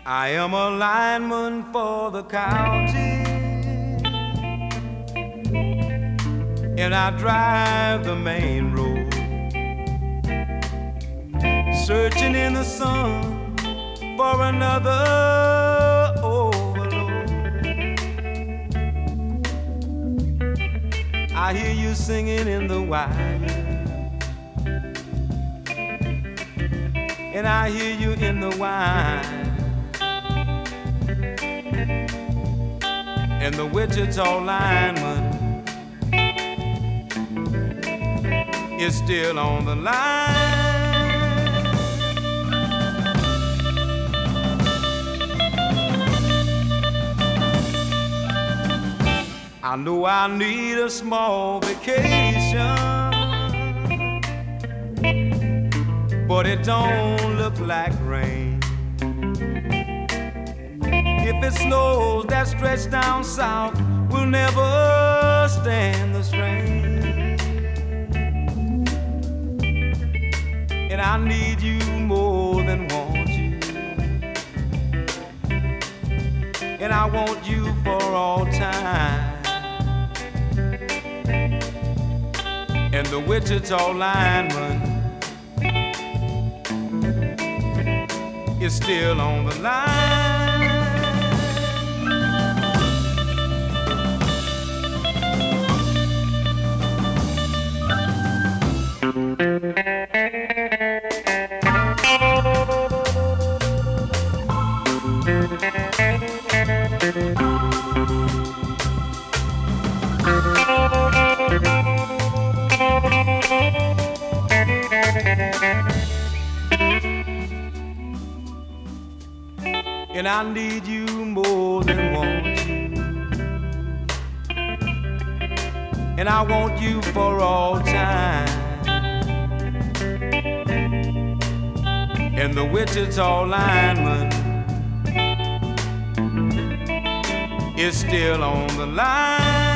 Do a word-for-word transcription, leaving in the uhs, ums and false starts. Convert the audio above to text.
I am a lineman for the county, and I drive the main road, searching in the sun for another overload. I hear you singing in the wire, and I hear you in the wine. And the Wichita lineman is still on the line. I know I need a small vacation, but it don't look like rain. If it snows, that stretch down south will never stand the strain. And I need you more than want you, and I want you for all time. And the Wichita lineman is still on the line. And I need you more than want you, and I want you for all time. And the Wichita lineman is still on the line.